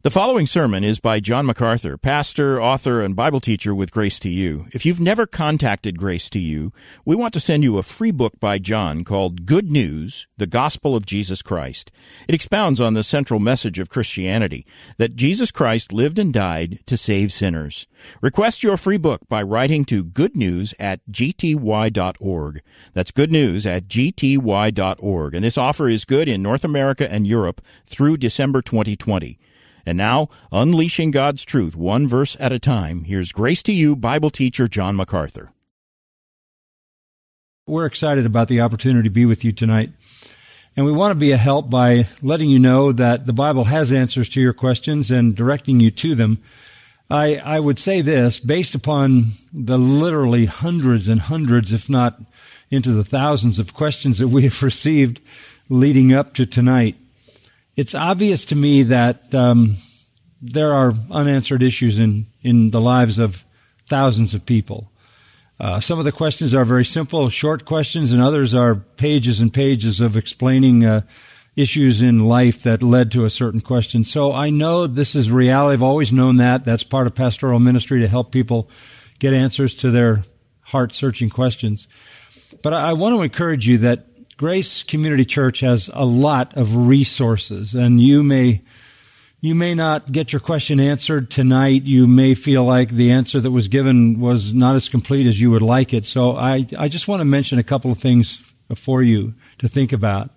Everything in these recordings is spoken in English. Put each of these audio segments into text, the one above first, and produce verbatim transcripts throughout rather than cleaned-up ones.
The following sermon is by John MacArthur, pastor, author, and Bible teacher with Grace to You. If you've never contacted Grace to You, we want to send you a free book by John called Good News, the Gospel of Jesus Christ. It expounds on the central message of Christianity, that Jesus Christ lived and died to save sinners. Request your free book by writing to goodnews at g t y dot org. That's goodnews at g t y dot org. And this offer is good in North America and Europe through December twenty twenty. And now, unleashing God's truth one verse at a time, here's Grace to You Bible teacher John MacArthur. We're excited about the opportunity to be with you tonight. And we want to be a help by letting you know that the Bible has answers to your questions and directing you to them. I, I would say this, based upon the literally hundreds and hundreds, if not into the thousands of questions that we have received leading up to tonight, it's obvious to me that um, there are unanswered issues in, in the lives of thousands of people. Uh, some of the questions are very simple, short questions, and others are pages and pages of explaining uh, issues in life that led to a certain question. So I know this is reality. I've always known that. That's part of pastoral ministry, to help people get answers to their heart-searching questions. But I, I want to encourage you that Grace Community Church has a lot of resources, and you may you may not get your question answered tonight. You may feel like the answer that was given was not as complete as you would like it. So I, I just want to mention a couple of things for you to think about.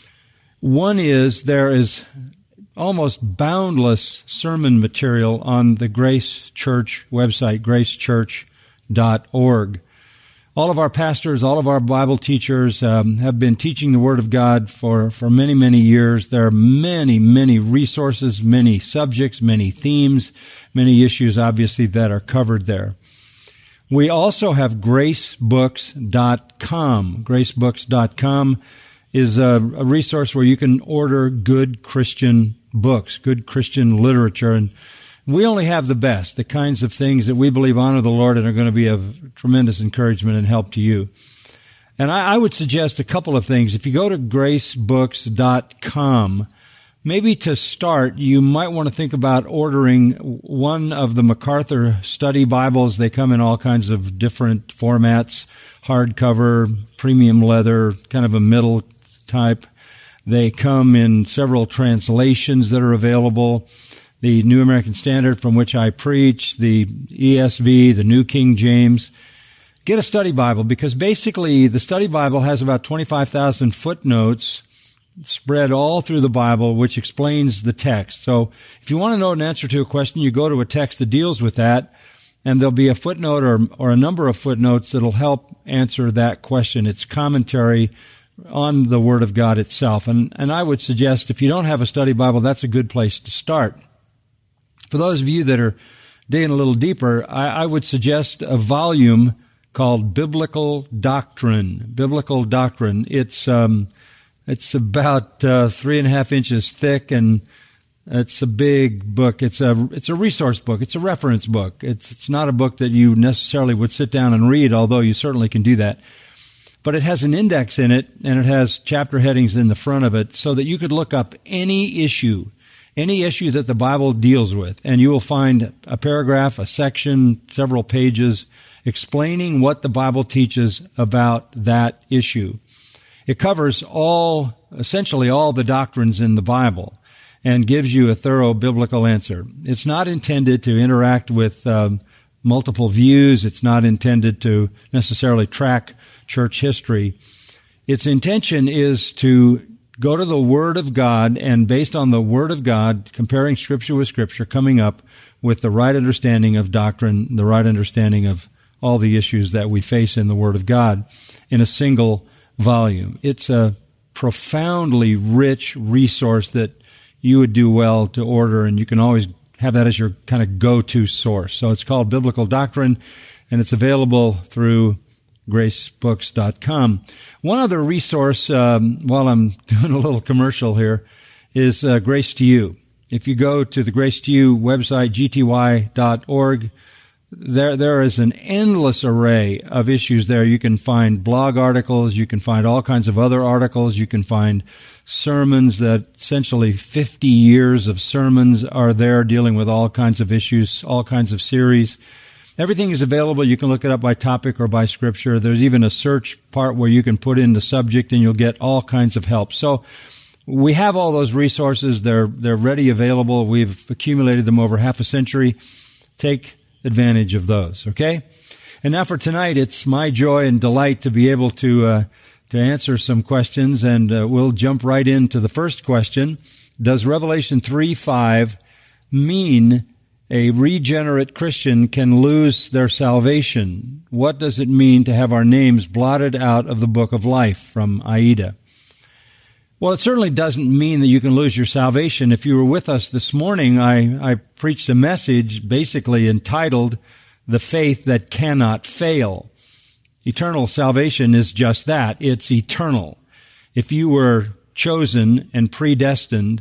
One is there is almost boundless sermon material on the Grace Church website, grace church dot org. All of our pastors, all of our Bible teachers um, have been teaching the Word of God for, for many, many years. There are many, many resources, many subjects, many themes, many issues, obviously, that are covered there. We also have grace books dot com. grace books dot com is a, a resource where you can order good Christian books, good Christian literature, and we only have the best, the kinds of things that we believe honor the Lord and are going to be of tremendous encouragement and help to you. And I, I would suggest a couple of things. If you go to grace books dot com, maybe to start, you might want to think about ordering one of the MacArthur study Bibles. They come in all kinds of different formats, hardcover, premium leather, kind of a middle type. They come in several translations that are available. The New American Standard, from which I preach, the E S V, the New King James. Get a study Bible, because basically the study Bible has about twenty-five thousand footnotes spread all through the Bible, which explains the text. So if you want to know an answer to a question, you go to a text that deals with that, and there'll be a footnote or, or a number of footnotes that'll help answer that question. It's commentary on the Word of God itself. And, and I would suggest, if you don't have a study Bible, that's a good place to start. For those of you that are digging a little deeper, I, I would suggest a volume called Biblical Doctrine. Biblical Doctrine. It's um, it's about uh, three and a half inches thick, and it's a big book. It's a it's a resource book. It's a reference book. It's it's not a book that you necessarily would sit down and read, although you certainly can do that. But it has an index in it, and it has chapter headings in the front of it, so that you could look up any issue. Any issue that the Bible deals with, and you will find a paragraph, a section, several pages explaining what the Bible teaches about that issue. It covers all, essentially all the doctrines in the Bible, and gives you a thorough biblical answer. It's not intended to interact with um, multiple views. It's not intended to necessarily track church history. Its intention is to go to the Word of God, and based on the Word of God, comparing Scripture with Scripture, coming up with the right understanding of doctrine, the right understanding of all the issues that we face in the Word of God in a single volume. It's a profoundly rich resource that you would do well to order, and you can always have that as your kind of go-to source. So it's called Biblical Doctrine, and it's available through grace books dot com. One other resource, um, while I'm doing a little commercial here, is uh, Grace to You. If you go to the Grace to You website, g t y dot org, There, there is an endless array of issues there. You can find blog articles. You can find all kinds of other articles. You can find sermons that essentially fifty years of sermons are there dealing with all kinds of issues, all kinds of series. Everything is available. You can look it up by topic or by scripture. There's even a search part where you can put in the subject and you'll get all kinds of help. So we have all those resources. They're, they're ready, available. We've accumulated them over half a century. Take advantage of those, okay? And now for tonight, it's my joy and delight to be able to uh, to answer some questions, and uh, we'll jump right into the first question. Does Revelation three five mean a regenerate Christian can lose their salvation? What does it mean to have our names blotted out of the book of life? From Aida. Well, it certainly doesn't mean that you can lose your salvation. If you were with us this morning, I, I preached a message basically entitled, The Faith That Cannot Fail. Eternal salvation is just that. It's eternal. If you were chosen and predestined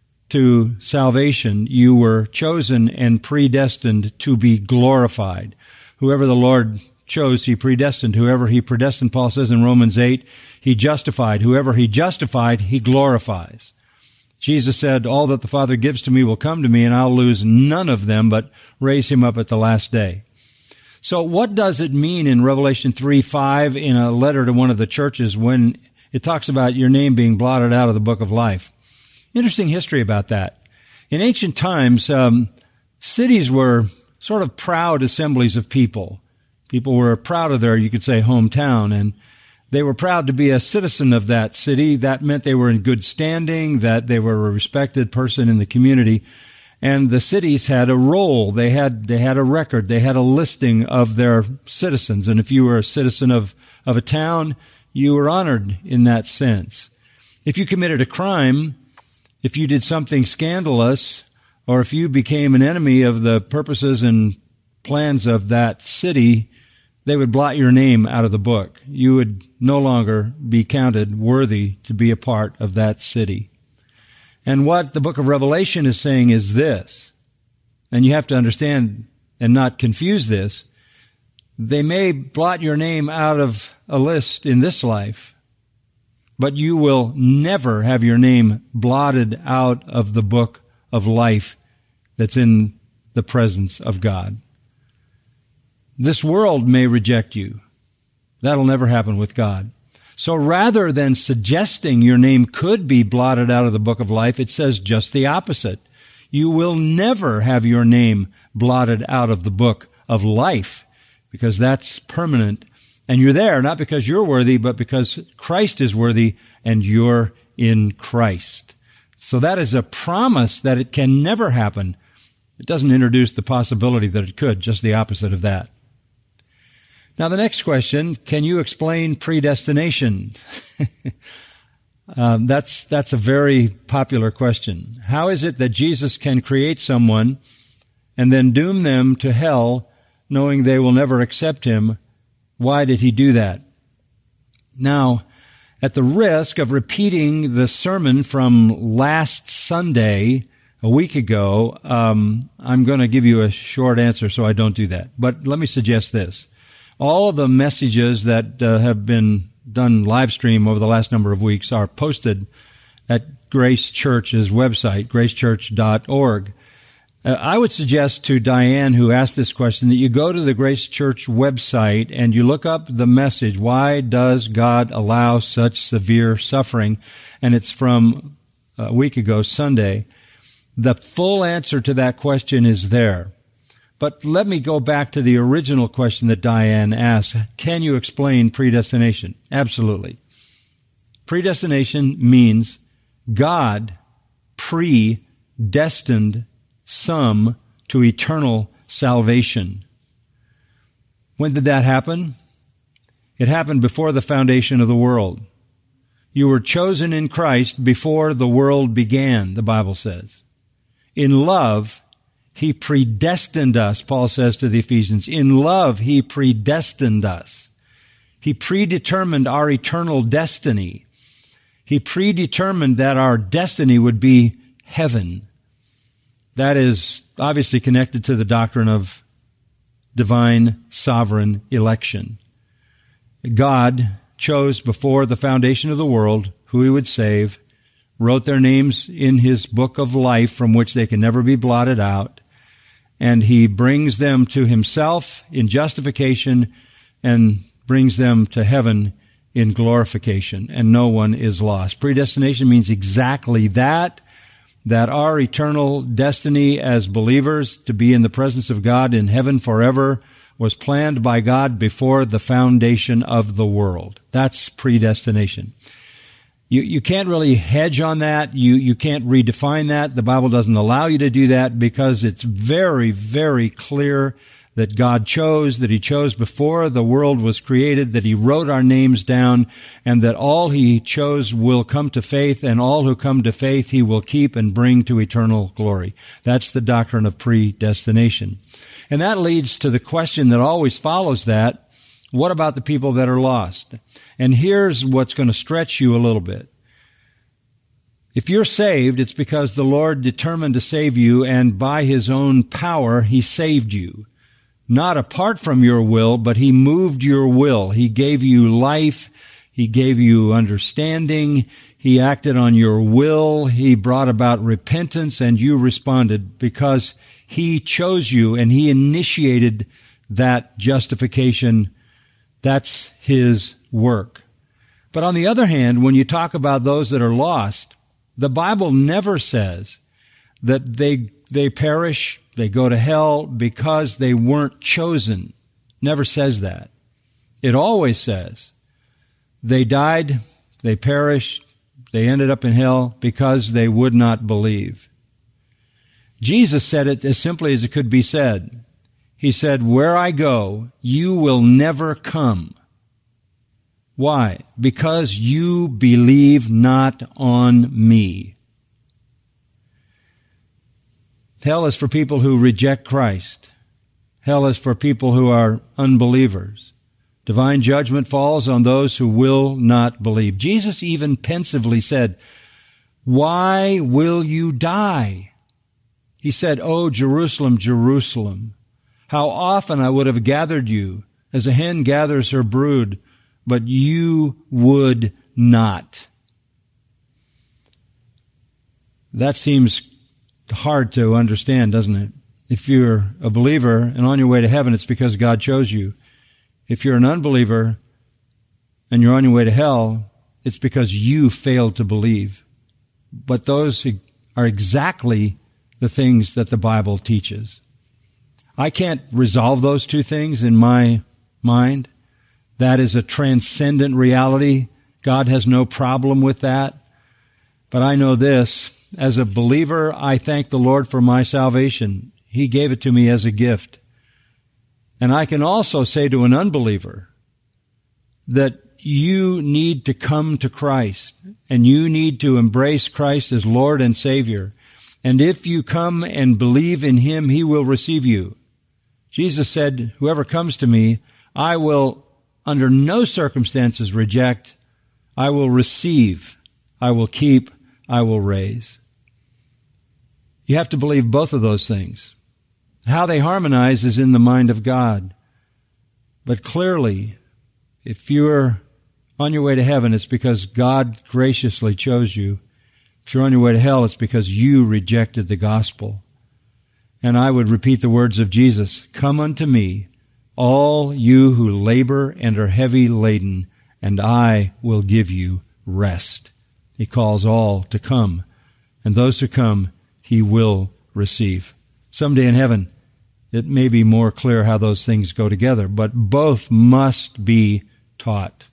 to salvation, you were chosen and predestined to be glorified. Whoever the Lord chose, he predestined. Whoever he predestined, Paul says in Romans eight, he justified. Whoever he justified, he glorifies. Jesus said, all that the Father gives to me will come to me, and I'll lose none of them, but raise him up at the last day. So what does it mean in Revelation three five in a letter to one of the churches when it talks about your name being blotted out of the book of life? Interesting history about that. In ancient times, um, cities were sort of proud assemblies of people. People were proud of their, you could say, hometown, and they were proud to be a citizen of that city. That meant they were in good standing, that they were a respected person in the community. And the cities had a roll. They had, they had a record. They had a listing of their citizens. And if you were a citizen of, of a town, you were honored in that sense. If you committed a crime, if you did something scandalous, or if you became an enemy of the purposes and plans of that city, they would blot your name out of the book. You would no longer be counted worthy to be a part of that city. And what the book of Revelation is saying is this, and you have to understand and not confuse this. They may blot your name out of a list in this life, but you will never have your name blotted out of the book of life that's in the presence of God. This world may reject you. That'll never happen with God. So rather than suggesting your name could be blotted out of the book of life, it says just the opposite. You will never have your name blotted out of the book of life, because that's permanent. And you're there not because you're worthy, but because Christ is worthy and you're in Christ. So that is a promise that it can never happen. It doesn't introduce the possibility that it could, just the opposite of that. Now, the next question, can you explain predestination? um, that's, that's a very popular question. How is it that Jesus can create someone and then doom them to hell knowing they will never accept him? Why did he do that? Now, at the risk of repeating the sermon from last Sunday, a week ago, um, I'm going to give you a short answer so I don't do that. But let me suggest this. All of the messages that uh, have been done live stream over the last number of weeks are posted at Grace Church's website, grace church dot org. Uh, I would suggest to Diane, who asked this question, that you go to the Grace Church website and you look up the message, Why Does God Allow Such Severe Suffering? And it's from a week ago, Sunday. The full answer to that question is there. But let me go back to the original question that Diane asked. Can you explain predestination? Absolutely. Predestination means God predestined some to eternal salvation. When did that happen? It happened before the foundation of the world. You were chosen in Christ before the world began, the Bible says. In love, He predestined us, Paul says to the Ephesians. In love, He predestined us. He predetermined our eternal destiny. He predetermined that our destiny would be heaven. That is obviously connected to the doctrine of divine sovereign election. God chose before the foundation of the world who he would save, wrote their names in his book of life from which they can never be blotted out, and he brings them to himself in justification and brings them to heaven in glorification, and no one is lost. Predestination means exactly that, that our eternal destiny as believers to be in the presence of God in heaven forever was planned by God before the foundation of the world. That's predestination. You, you can't really hedge on that. You, you can't redefine that. The Bible doesn't allow you to do that because it's very, very clear that God chose, that he chose before the world was created, that he wrote our names down, and that all he chose will come to faith, and all who come to faith he will keep and bring to eternal glory. That's the doctrine of predestination. And that leads to the question that always follows that: what about the people that are lost? And here's what's going to stretch you a little bit. If you're saved, it's because the Lord determined to save you, and by his own power he saved you. Not apart from your will, but he moved your will. He gave you life. He gave you understanding. He acted on your will. He brought about repentance, and you responded because he chose you and he initiated that justification. That's his work. But on the other hand, when you talk about those that are lost, the Bible never says that they they perish, they go to hell because they weren't chosen. Never says that. It always says they died, they perished, they ended up in hell because they would not believe. Jesus said it as simply as it could be said. He said, "Where I go, you will never come." Why? Because you believe not on me. Hell is for people who reject Christ. Hell is for people who are unbelievers. Divine judgment falls on those who will not believe. Jesus even pensively said, "Why will you die?" He said, "Oh, Jerusalem, Jerusalem, how often I would have gathered you as a hen gathers her brood, but you would not." That seems hard to understand, doesn't it? If you're a believer and on your way to heaven, it's because God chose you. If you're an unbeliever and you're on your way to hell, it's because you failed to believe. But those are exactly the things that the Bible teaches. I can't resolve those two things in my mind. That is a transcendent reality. God has no problem with that. But I know this. As a believer, I thank the Lord for my salvation. He gave it to me as a gift. And I can also say to an unbeliever that you need to come to Christ, and you need to embrace Christ as Lord and Savior. And if you come and believe in him, he will receive you. Jesus said, "Whoever comes to me, I will under no circumstances reject. I will receive. I will keep. I will raise." You have to believe both of those things. How they harmonize is in the mind of God. But clearly, if you're on your way to heaven, it's because God graciously chose you. If you're on your way to hell, it's because you rejected the gospel. And I would repeat the words of Jesus, "Come unto me, all you who labor and are heavy laden, and I will give you rest." He calls all to come, and those who come, he will receive. Someday in heaven, it may be more clear how those things go together, but both must be taught.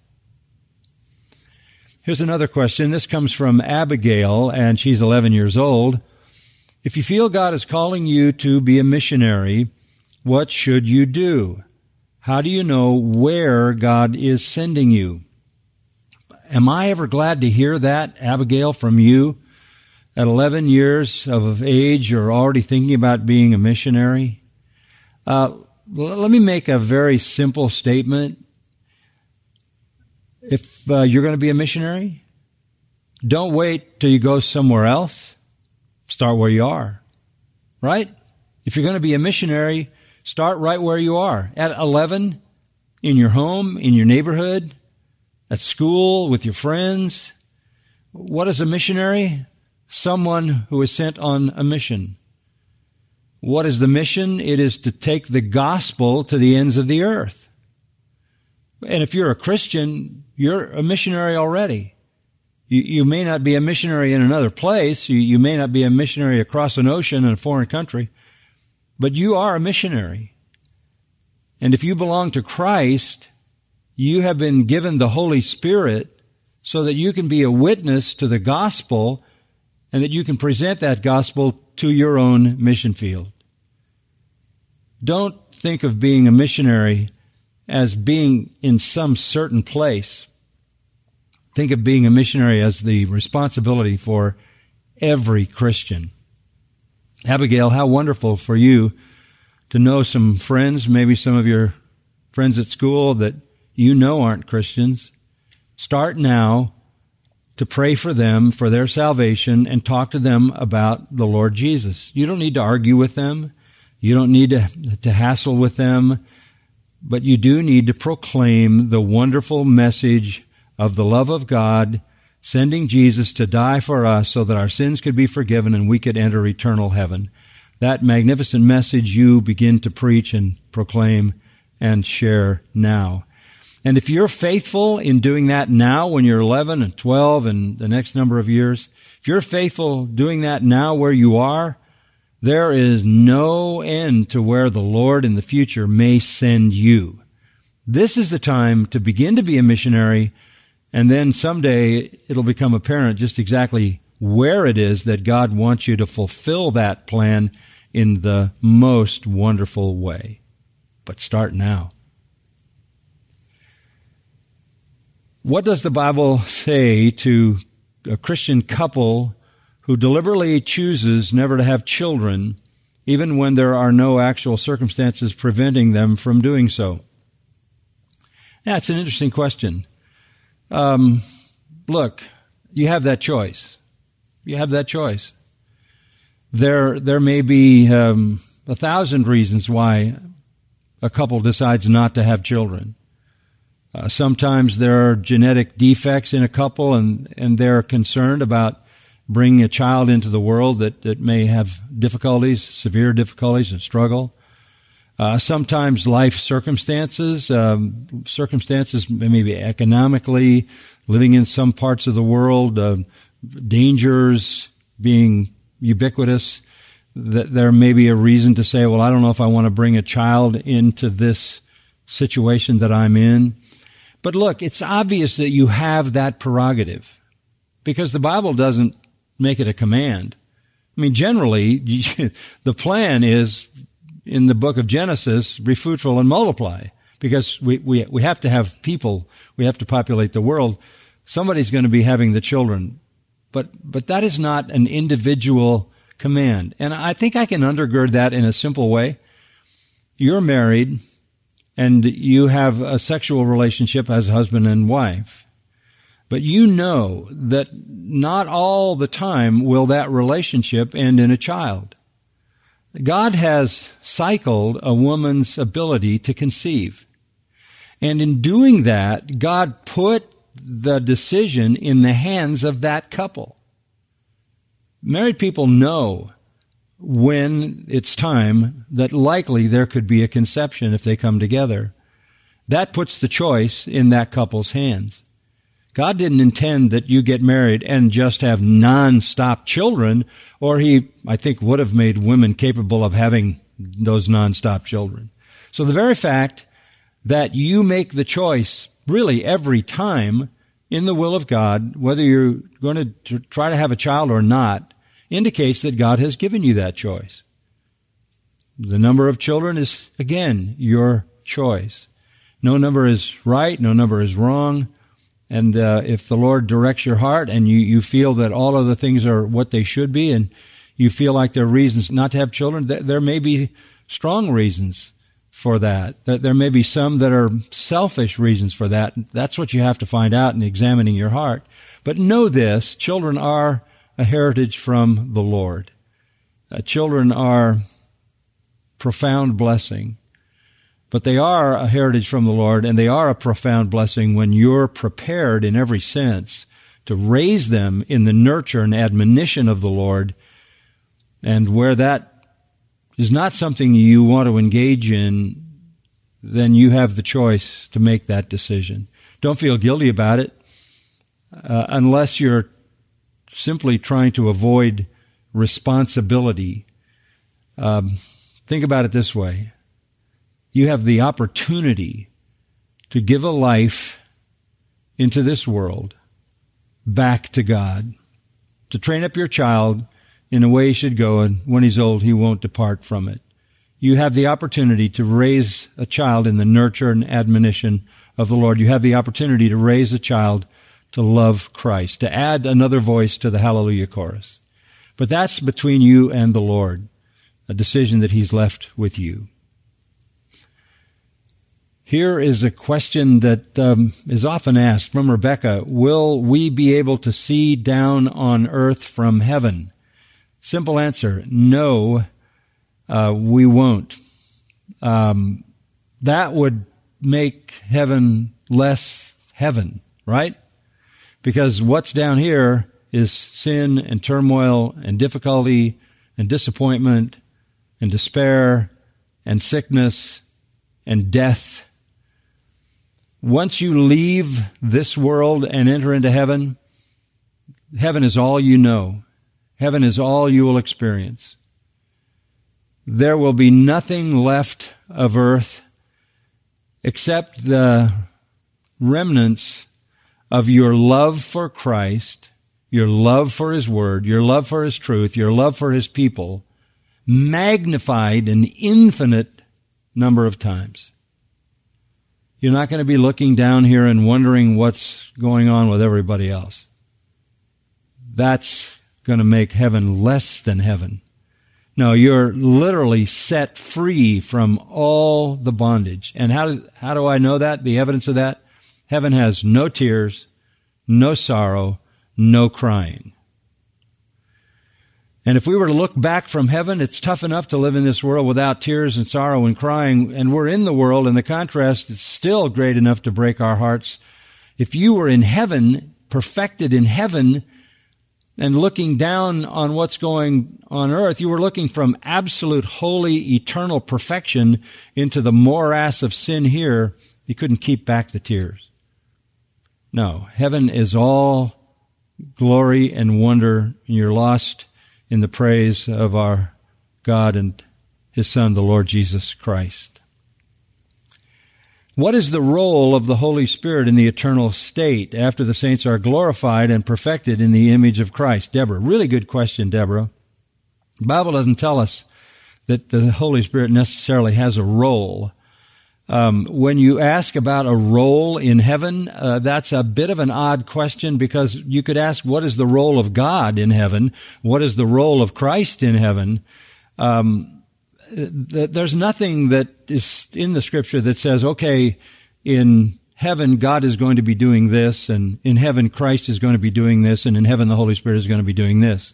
Here's another question. This comes from Abigail, and she's eleven years old. If you feel God is calling you to be a missionary, what should you do? How do you know where God is sending you? Am I ever glad to hear that, Abigail, from you? At eleven years of age, you're already thinking about being a missionary? Uh, let me make a very simple statement. If uh, you're going to be a missionary, don't wait till you go somewhere else. Start where you are, right? If you're going to be a missionary, Start right where you are. At eleven, in your home, in your neighborhood, at school, with your friends. What is a missionary? Someone who is sent on a mission. What is the mission? It is to take the gospel to the ends of the earth. And if you're a Christian, you're a missionary already. You, you may not be a missionary in another place. You, you may not be a missionary across an ocean in a foreign country. But you are a missionary. And if you belong to Christ, you have been given the Holy Spirit so that you can be a witness to the gospel and that you can present that gospel to your own mission field. Don't think of being a missionary as being in some certain place. Think of being a missionary as the responsibility for every Christian. Abigail, how wonderful for you to know some friends, maybe some of your friends at school that you know aren't Christians. Start now to pray for them, for their salvation, and talk to them about the Lord Jesus. You don't need to argue with them. You don't need to, to hassle with them. But you do need to proclaim the wonderful message of the love of God, sending Jesus to die for us so that our sins could be forgiven and we could enter eternal heaven. That magnificent message you begin to preach and proclaim and share now. And if you're faithful in doing that now when you're eleven and twelve and the next number of years, if you're faithful doing that now where you are, there is no end to where the Lord in the future may send you. This is the time to begin to be a missionary, and then someday it'll become apparent just exactly where it is that God wants you to fulfill that plan in the most wonderful way. But start now. What does the Bible say to a Christian couple who deliberately chooses never to have children, even when there are no actual circumstances preventing them from doing so? That's an interesting question. Um, look, you have that choice. You have that choice. There, there may be um, a thousand reasons why a couple decides not to have children. Uh, sometimes there are genetic defects in a couple, and, and they're concerned about bringing a child into the world that, that may have difficulties, severe difficulties and struggle. Uh, sometimes life circumstances, um, circumstances maybe economically, living in some parts of the world, uh, dangers being ubiquitous, that there may be a reason to say, well, I don't know if I want to bring a child into this situation that I'm in. But look, it's obvious that you have that prerogative because the Bible doesn't make it a command. I mean, generally, the plan is in the book of Genesis, be fruitful and multiply, because we, we, we have to have people. We have to populate the world. Somebody's going to be having the children. But, but that is not an individual command. And I think I can undergird that in a simple way. You're married and you have a sexual relationship as husband and wife. But you know that not all the time will that relationship end in a child. God has cycled a woman's ability to conceive. And in doing that, God put the decision in the hands of that couple. Married people know when it's time that likely there could be a conception if they come together. That puts the choice in that couple's hands. God didn't intend that you get married and just have non-stop children, or he, I think, would have made women capable of having those non-stop children. So the very fact that you make the choice really every time in the will of God, whether you're going to try to have a child or not, indicates that God has given you that choice. The number of children is, again, your choice. No number is right, no number is wrong. And uh, if the Lord directs your heart and you, you feel that all of the things are what they should be and you feel like there are reasons not to have children, th- there may be strong reasons for that. There may be some that are selfish reasons for that. That's what you have to find out in examining your heart. But know this, children are a heritage from the Lord. Uh, children are profound blessing. But they are a heritage from the Lord, and they are a profound blessing when you're prepared in every sense to raise them in the nurture and admonition of the Lord. And where that is not something you want to engage in, then you have the choice to make that decision. Don't feel guilty about it, uh, unless you're simply trying to avoid responsibility. Um, think about it this way. You have the opportunity to give a life into this world back to God, to train up your child in the way he should go, and when he's old, he won't depart from it. You have the opportunity to raise a child in the nurture and admonition of the Lord. You have the opportunity to raise a child to love Christ, to add another voice to the Hallelujah chorus. But that's between you and the Lord, a decision that he's left with you. Here is a question that um, is often asked from Rebecca. Will we be able to see down on earth from heaven? Simple answer, no, uh, we won't. Um, that would make heaven less heaven, right? Because what's down here is sin and turmoil and difficulty and disappointment and despair and sickness and death. Once you leave this world and enter into heaven, heaven is all you know. Heaven is all you will experience. There will be nothing left of earth except the remnants of your love for Christ, your love for His Word, your love for His truth, your love for His people, magnified an infinite number of times. You're not going to be looking down here and wondering what's going on with everybody else. That's going to make heaven less than heaven. No, you're literally set free from all the bondage. And how do, how do I know that? The evidence of that? Heaven has no tears, no sorrow, no crying. And if we were to look back from heaven, it's tough enough to live in this world without tears and sorrow and crying. And we're in the world, and the contrast is still great enough to break our hearts. If you were in heaven, perfected in heaven, and looking down on what's going on earth, you were looking from absolute, holy, eternal perfection into the morass of sin here. You couldn't keep back the tears. No, heaven is all glory and wonder, and you're lost in the praise of our God and His Son, the Lord Jesus Christ. What is the role of the Holy Spirit in the eternal state after the saints are glorified and perfected in the image of Christ? Deborah, really good question, Deborah. The Bible doesn't tell us that the Holy Spirit necessarily has a role. Um, when you ask about a role in heaven, uh, that's a bit of an odd question, because you could ask, what is the role of God in heaven? What is the role of Christ in heaven? Um, th- there's nothing that is in the Scripture that says, okay, in heaven God is going to be doing this, and in heaven Christ is going to be doing this, and in heaven the Holy Spirit is going to be doing this.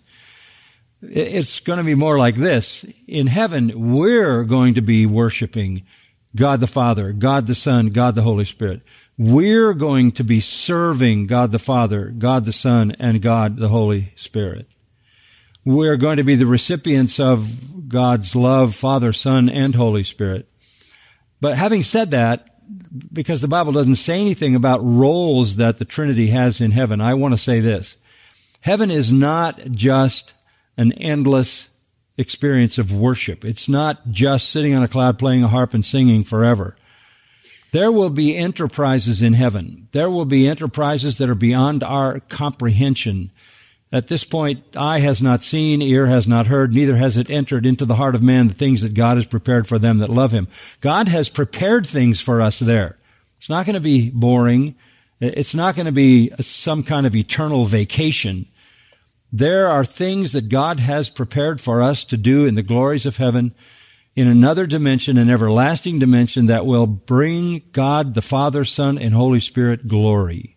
It's going to be more like this. In heaven, we're going to be worshiping God the Father, God the Son, God the Holy Spirit. We're going to be serving God the Father, God the Son, and God the Holy Spirit. We're going to be the recipients of God's love, Father, Son, and Holy Spirit. But having said that, because the Bible doesn't say anything about roles that the Trinity has in heaven, I want to say this. Heaven is not just an endless experience of worship. It's not just sitting on a cloud playing a harp and singing forever. There will be enterprises in heaven. There will be enterprises that are beyond our comprehension. At this point, eye has not seen, ear has not heard, neither has it entered into the heart of man the things that God has prepared for them that love Him. God has prepared things for us there. It's not going to be boring. It's not going to be some kind of eternal vacation. There are things that God has prepared for us to do in the glories of heaven, in another dimension, an everlasting dimension that will bring God the Father, Son, and Holy Spirit glory.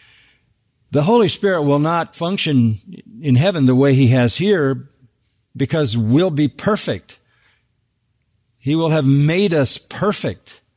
The Holy Spirit will not function in heaven the way He has here, because we'll be perfect. He will have made us perfect.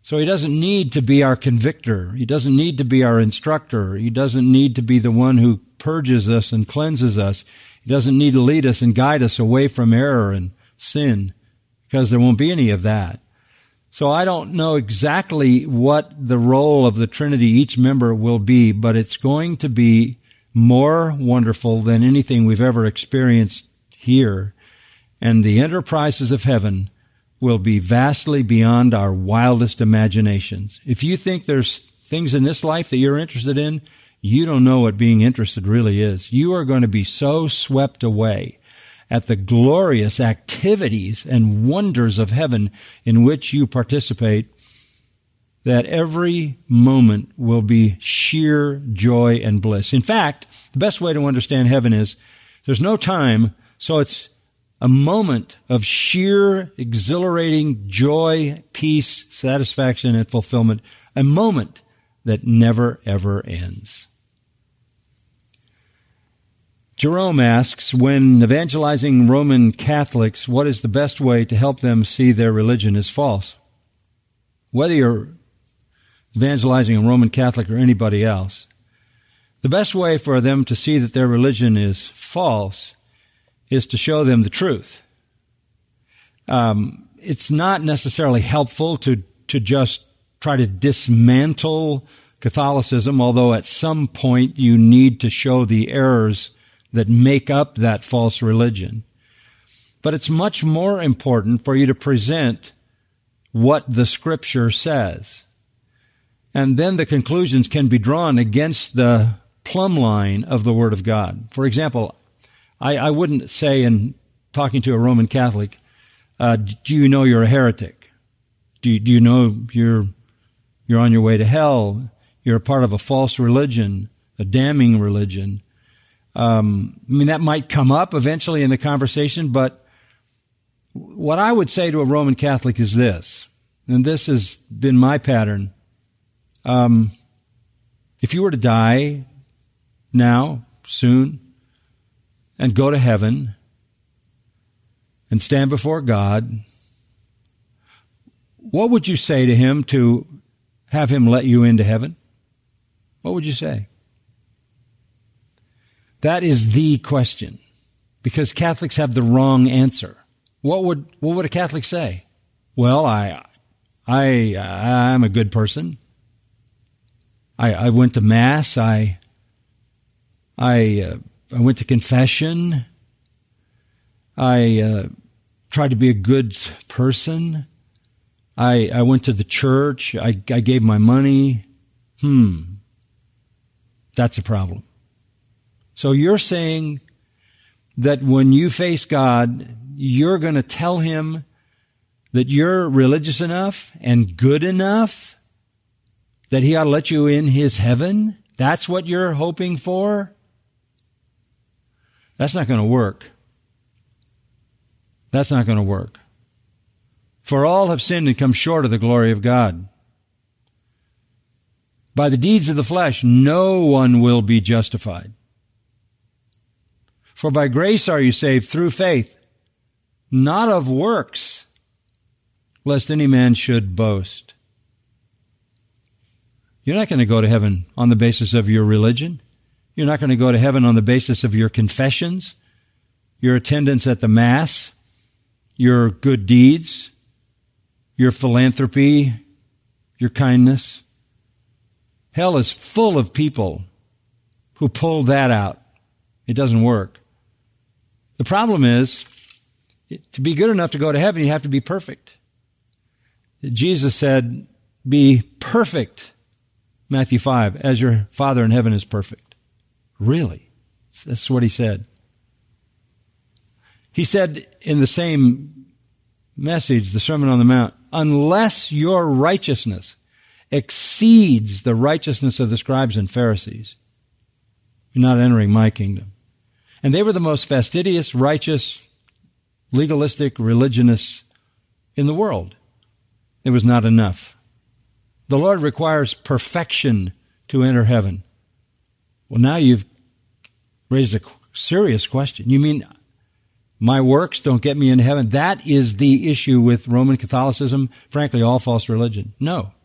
So he doesn't need to be our convictor. He doesn't need to be our instructor. He doesn't need to be the one who purges us and cleanses us. He doesn't need to lead us and guide us away from error and sin, because there won't be any of that. So I don't know exactly what the role of the Trinity, each member, will be, but it's going to be more wonderful than anything we've ever experienced here. And the enterprises of heaven will be vastly beyond our wildest imaginations. If you think there's things in this life that you're interested in, you don't know what being interested really is. You are going to be so swept away at the glorious activities and wonders of heaven in which you participate that every moment will be sheer joy and bliss. In fact, the best way to understand heaven is there's no time, so it's a moment of sheer, exhilarating joy, peace, satisfaction, and fulfillment. A moment that never, ever ends. Jerome asks, when evangelizing Roman Catholics, what is the best way to help them see their religion is false? Whether you're evangelizing a Roman Catholic or anybody else, the best way for them to see that their religion is false is to show them the truth. Um, it's not necessarily helpful to, to just try to dismantle Catholicism, although at some point you need to show the errors that make up that false religion. But it's much more important for you to present what the Scripture says. And then the conclusions can be drawn against the plumb line of the Word of God. For example, I, I wouldn't say in talking to a Roman Catholic, uh, do you know you're a heretic? Do you, do you know you're you're on your way to hell? You're a part of a false religion, a damning religion. Um, I mean, that might come up eventually in the conversation, but what I would say to a Roman Catholic is this, and this has been my pattern. Um, if you were to die now, soon, and go to heaven and stand before God, what would you say to him to have him let you into heaven? What would you say? That is the question, because Catholics have the wrong answer. What would what would a Catholic say? Well, I I I'm a good person. I I went to Mass. I I uh, I went to confession. I uh, tried to be a good person. I I went to the church. I I gave my money. Hmm. That's a problem. So you're saying that when you face God, you're going to tell him that you're religious enough and good enough that he ought to let you in his heaven? That's what you're hoping for? That's not going to work. That's not going to work. For all have sinned and come short of the glory of God. By the deeds of the flesh, no one will be justified. For by grace are you saved through faith, not of works, lest any man should boast. You're not going to go to heaven on the basis of your religion. You're not going to go to heaven on the basis of your confessions, your attendance at the Mass, your good deeds, your philanthropy, your kindness. Hell is full of people who pull that out. It doesn't work. The problem is, to be good enough to go to heaven, you have to be perfect. Jesus said, be perfect, Matthew five, as your Father in heaven is perfect. Really? That's what he said. He said in the same message, the Sermon on the Mount, unless your righteousness exceeds the righteousness of the scribes and Pharisees, you're not entering my kingdom. And they were the most fastidious, righteous, legalistic religionists in the world. It was not enough. The Lord requires perfection to enter heaven. Well, now you've raised a serious question. You mean my works don't get me into heaven? That is the issue with Roman Catholicism, frankly, all false religion. No.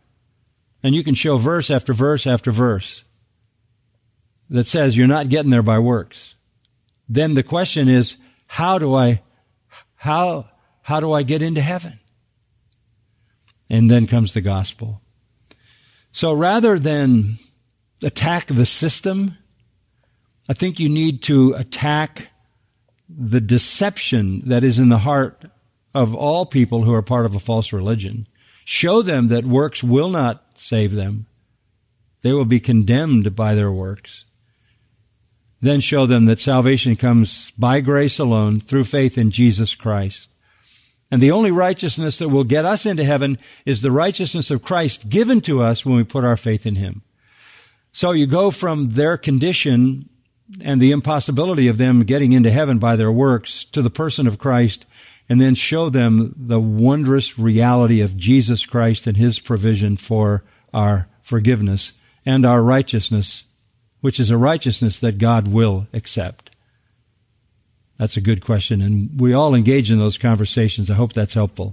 And you can show verse after verse after verse that says you're not getting there by works. Then the question is, how do I, how, how do I get into heaven? And then comes the gospel. So rather than attack the system, I think you need to attack the deception that is in the heart of all people who are part of a false religion. Show them that works will not save them. They will be condemned by their works. Then show them that salvation comes by grace alone, through faith in Jesus Christ. And the only righteousness that will get us into heaven is the righteousness of Christ given to us when we put our faith in Him. So you go from their condition and the impossibility of them getting into heaven by their works to the person of Christ, and then show them the wondrous reality of Jesus Christ and His provision for our forgiveness and our righteousness, which is a righteousness that God will accept. That's a good question, and we all engage in those conversations. I hope that's helpful.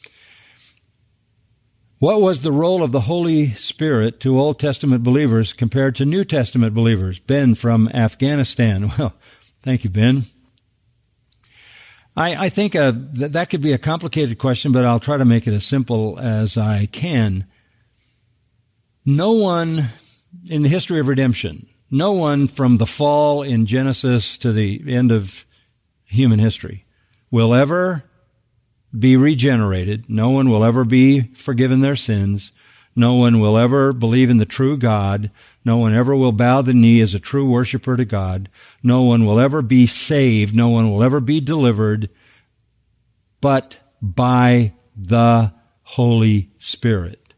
What was the role of the Holy Spirit to Old Testament believers compared to New Testament believers? Ben from Afghanistan. Well, thank you, Ben. I, I think uh, that, that could be a complicated question, but I'll try to make it as simple as I can. No one in the history of redemption, no one from the fall in Genesis to the end of human history will ever be regenerated. No one will ever be forgiven their sins. No one will ever believe in the true God. No one ever will bow the knee as a true worshiper to God. No one will ever be saved. No one will ever be delivered, but by the Holy Spirit.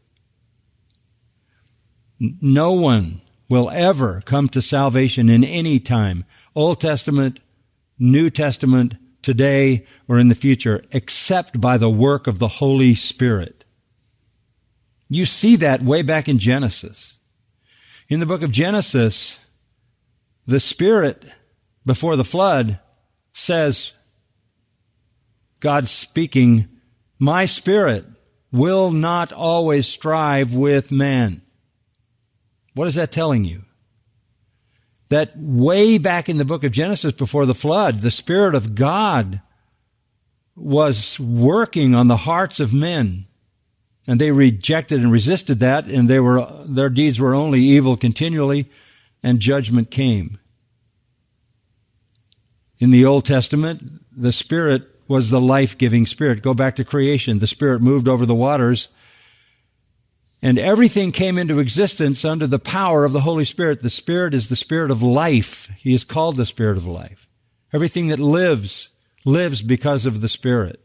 No one will ever come to salvation in any time, Old Testament, New Testament, today, or in the future, except by the work of the Holy Spirit. You see that way back in Genesis. In the book of Genesis, the Spirit, before the flood, says, God speaking, my Spirit will not always strive with man. What is that telling you? That way back in the book of Genesis before the flood, the Spirit of God was working on the hearts of men. And they rejected and resisted that, and they were, their deeds were only evil continually, and judgment came. In the Old Testament, the Spirit was the life-giving Spirit. Go back to creation. The Spirit moved over the waters, and everything came into existence under the power of the Holy Spirit. The Spirit is the Spirit of life. He is called the Spirit of life. Everything that lives, lives because of the Spirit.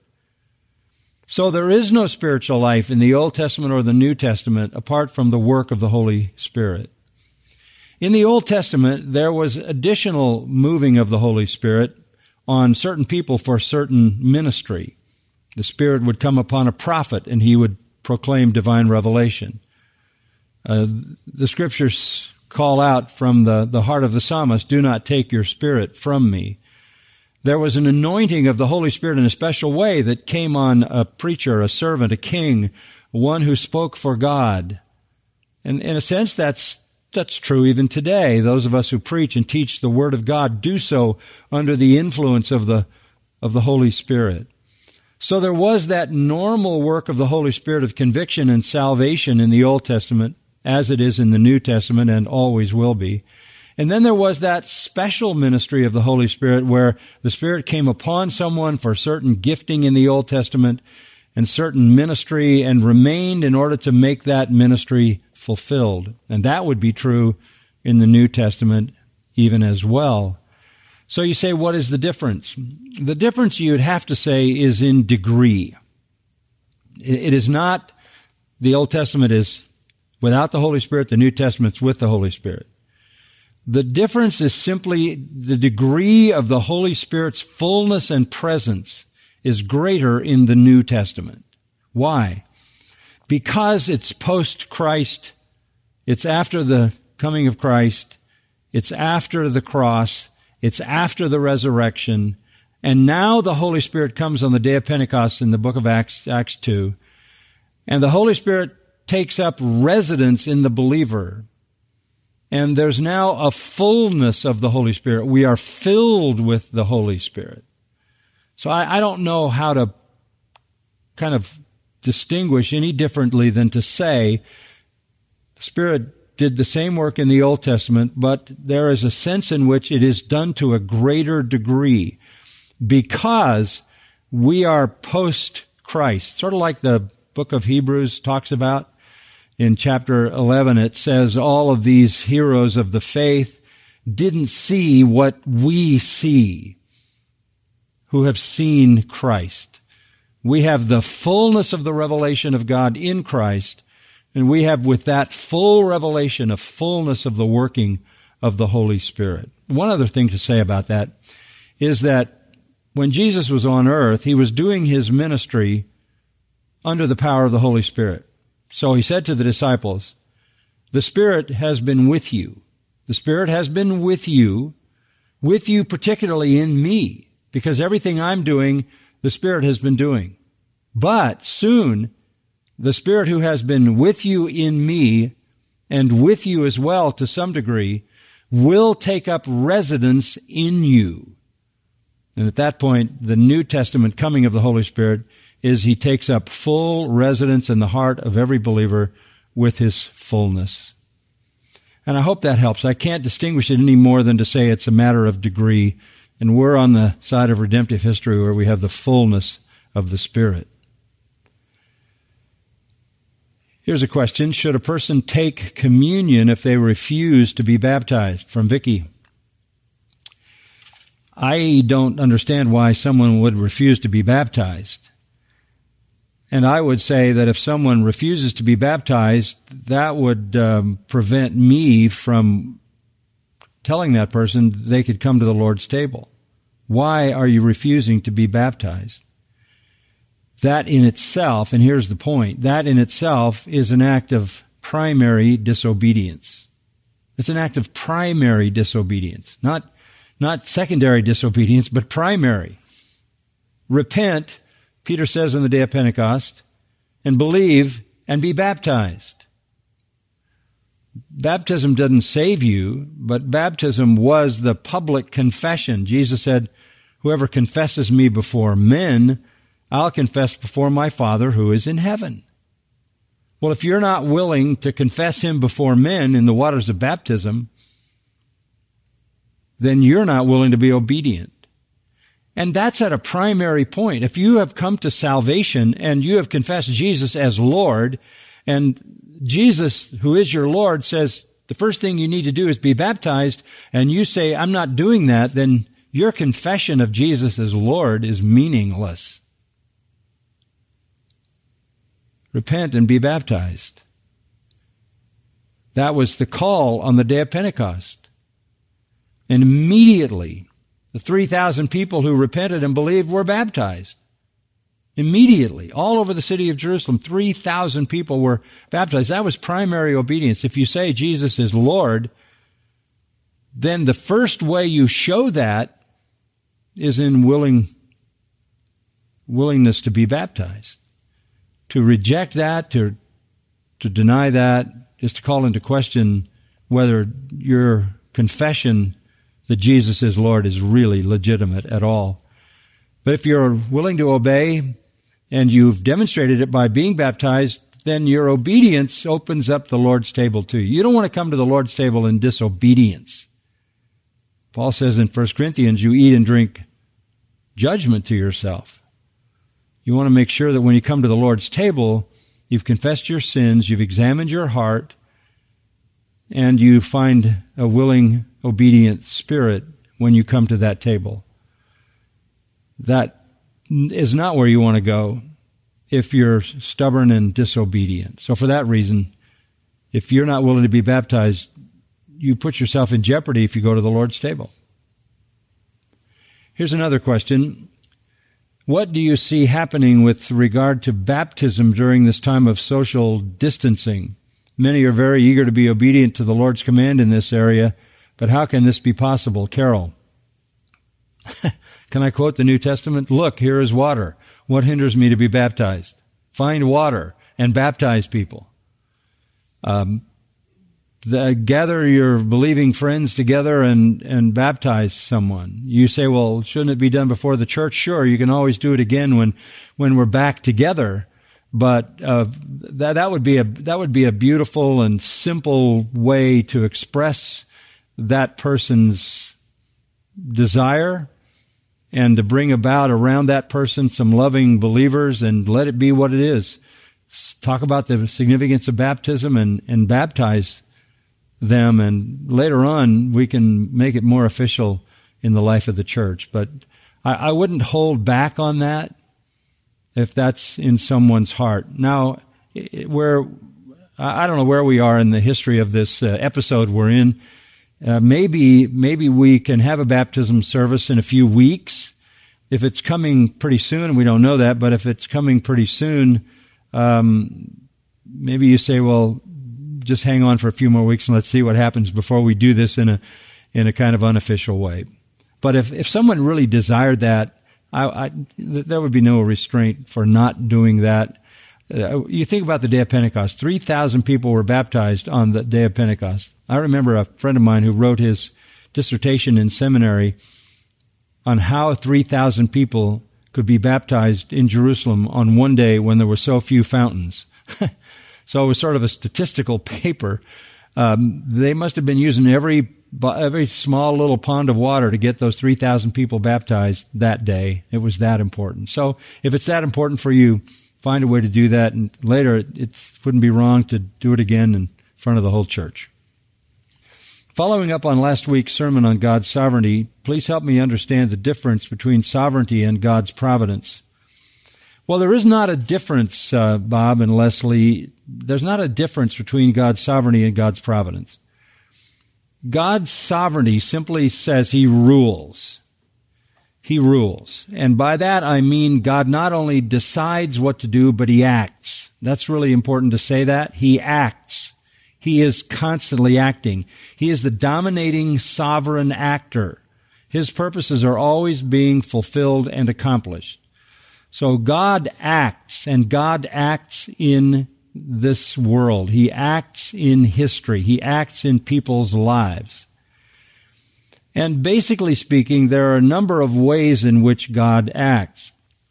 So there is no spiritual life in the Old Testament or the New Testament apart from the work of the Holy Spirit. In the Old Testament, there was additional moving of the Holy Spirit on certain people for certain ministry. The Spirit would come upon a prophet and he would proclaim divine revelation. Uh, the Scriptures call out from the, the heart of the psalmist, do not take your Spirit from me. There was an anointing of the Holy Spirit in a special way that came on a preacher, a servant, a king, one who spoke for God. And in a sense, that's that's true even today. Those of us who preach and teach the Word of God do so under the influence of the of the Holy Spirit. So there was that normal work of the Holy Spirit of conviction and salvation in the Old Testament, as it is in the New Testament and always will be. And then there was that special ministry of the Holy Spirit where the Spirit came upon someone for certain gifting in the Old Testament and certain ministry and remained in order to make that ministry fulfilled. And that would be true in the New Testament even as well. So you say, what is the difference? The difference, you'd have to say, is in degree. It is not, the Old Testament is without the Holy Spirit, the New Testament's with the Holy Spirit. The difference is simply the degree of the Holy Spirit's fullness and presence is greater in the New Testament. Why? Because it's post-Christ, it's after the coming of Christ, it's after the cross, it's after the resurrection, and now the Holy Spirit comes on the day of Pentecost in the book of Acts, Acts two, and the Holy Spirit takes up residence in the believer. And there's now a fullness of the Holy Spirit. We are filled with the Holy Spirit. So I, I don't know how to kind of distinguish any differently than to say the Spirit did the same work in the Old Testament, but there is a sense in which it is done to a greater degree because we are post-Christ. Sort of like the book of Hebrews talks about. In chapter eleven, it says all of these heroes of the faith didn't see what we see, who have seen Christ. We have the fullness of the revelation of God in Christ, and we have with that full revelation a fullness of the working of the Holy Spirit. One other thing to say about that is that when Jesus was on earth, he was doing his ministry under the power of the Holy Spirit. So he said to the disciples, the Spirit has been with you. The Spirit has been with you, with you particularly in me, because everything I'm doing, the Spirit has been doing. But soon, the Spirit who has been with you in me, and with you as well to some degree, will take up residence in you. And at that point, the New Testament coming of the Holy Spirit is he takes up full residence in the heart of every believer with his fullness. And I hope that helps. I can't distinguish it any more than to say it's a matter of degree. And we're on the side of redemptive history where we have the fullness of the Spirit. Here's a question. Should a person take communion if they refuse to be baptized? From Vicky. I don't understand why someone would refuse to be baptized. And I would say that if someone refuses to be baptized, that would um, prevent me from telling that person they could come to the Lord's table. Why are you refusing to be baptized? That in itself, and here's the point, that in itself is an act of primary disobedience. It's an act of primary disobedience, not, not secondary disobedience, but primary. Repent, Peter says on the day of Pentecost, and believe and be baptized. Baptism doesn't save you, but baptism was the public confession. Jesus said, whoever confesses me before men, I'll confess before my Father who is in heaven. Well, if you're not willing to confess him before men in the waters of baptism, then you're not willing to be obedient. And that's at a primary point. If you have come to salvation and you have confessed Jesus as Lord, and Jesus, who is your Lord, says the first thing you need to do is be baptized, and you say, I'm not doing that, then your confession of Jesus as Lord is meaningless. Repent and be baptized. That was the call on the day of Pentecost. And immediately, the three thousand people who repented and believed were baptized. Immediately, all over the city of Jerusalem, three thousand people were baptized. That was primary obedience. If you say Jesus is Lord, then the first way you show that is in willing, willingness to be baptized. To reject that, to, to deny that, is to call into question whether your confession that Jesus is Lord is really legitimate at all. But if you're willing to obey and you've demonstrated it by being baptized, then your obedience opens up the Lord's table to you. You don't want to come to the Lord's table in disobedience. Paul says in First Corinthians, you eat and drink judgment to yourself. You want to make sure that when you come to the Lord's table, you've confessed your sins, you've examined your heart, and you find a willing, obedient spirit when you come to that table. That is not where you want to go if you're stubborn and disobedient. So for that reason, if you're not willing to be baptized, you put yourself in jeopardy if you go to the Lord's table. Here's another question. What do you see happening with regard to baptism during this time of social distancing? Many are very eager to be obedient to the Lord's command in this area, but how can this be possible? Carol. Can I quote the New Testament? Look, here is water. What hinders me to be baptized? Find water and baptize people. Um, the, gather your believing friends together and, and baptize someone. You say, well, shouldn't it be done before the church? Sure, you can always do it again when, when we're back together. But uh, that that would be a that would be a beautiful and simple way to express that person's desire and to bring about around that person some loving believers and let it be what it is. Talk about the significance of baptism and, and baptize them, and later on we can make it more official in the life of the church. But I, I wouldn't hold back on that if that's in someone's heart. Now, where I don't know where we are in the history of this uh, episode we're in. Uh, maybe maybe we can have a baptism service in a few weeks. If it's coming pretty soon, we don't know that, but if it's coming pretty soon, um, maybe you say, well, just hang on for a few more weeks and let's see what happens before we do this in a in a kind of unofficial way. But if, if someone really desired that, I, I, there would be no restraint for not doing that. Uh, you think about the day of Pentecost. three thousand people were baptized on the day of Pentecost. I remember a friend of mine who wrote his dissertation in seminary on how three thousand people could be baptized in Jerusalem on one day when there were so few fountains. So it was sort of a statistical paper. Um, they must have been using every every small little pond of water to get those three thousand people baptized that day. It was that important. So if it's that important for you, find a way to do that. And later, it, it wouldn't be wrong to do it again in front of the whole church. Following up on last week's sermon on God's sovereignty, please help me understand the difference between sovereignty and God's providence. Well, there is not a difference, uh, Bob and Leslie. There's not a difference between God's sovereignty and God's providence. God's sovereignty simply says He rules. He rules. And by that I mean God not only decides what to do, but He acts. That's really important to say that. He acts. He is constantly acting. He is the dominating sovereign actor. His purposes are always being fulfilled and accomplished. So God acts, and God acts in this world. He acts in history. He acts in people's lives. And basically speaking, there are a number of ways in which God acts.